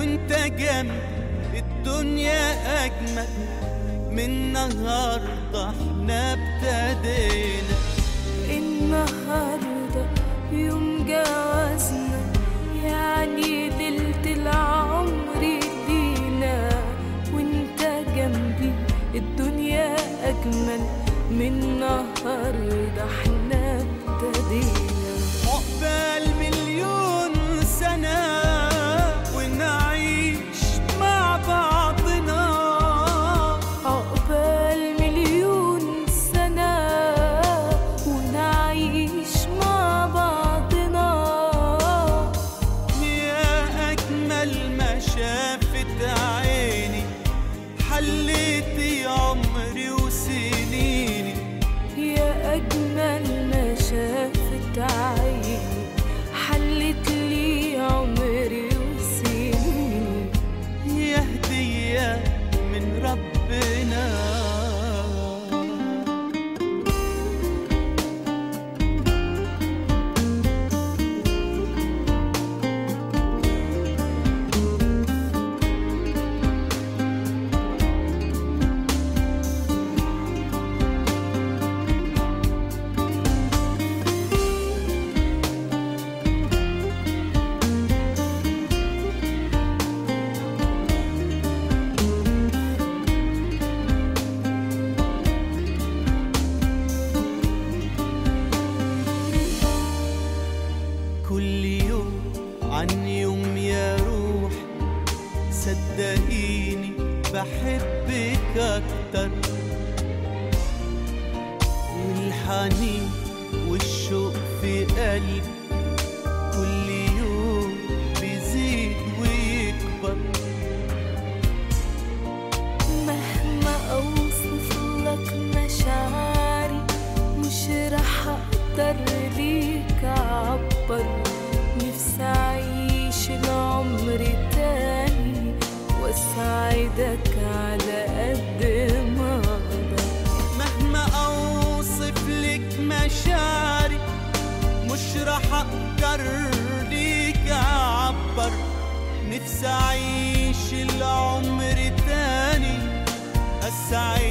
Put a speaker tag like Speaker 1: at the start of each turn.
Speaker 1: وانت جنبي الدنيا أجمل. من النهاردة احنا ابتدينا.
Speaker 2: النهاردة يوم جوازنا، يعني ليلة العمر لينا، وانت جنبي الدنيا أجمل. من النهاردة احنا ابتدينا.
Speaker 1: عقبال مليون سنة ونعيش مع بعضنا.
Speaker 2: عقبال مليون سنة ونعيش مع بعضنا.
Speaker 1: يا أجمل ما شافت عيني، حليتي عمري وسنيني.
Speaker 2: يا أجمل ما شافت عيني، حلت لي عمري وسنيني.
Speaker 1: يا هدية من ربنا. كل يوم عن يوم يا روح، صدقيني بحبك أكتر. والحنين والشوق في قلبي كل يوم بيزيد ويكبر.
Speaker 2: مهما أوصف لك مشاعري مش رح أقدر ليك أعبر. نفسي أعيش العمر تاني وأساعدك على قد ما أقدر.
Speaker 1: مهما أوصف لك مشاعري مش رح أقدر ليك أعبر. نفسي أعيش العمر تاني أسعدك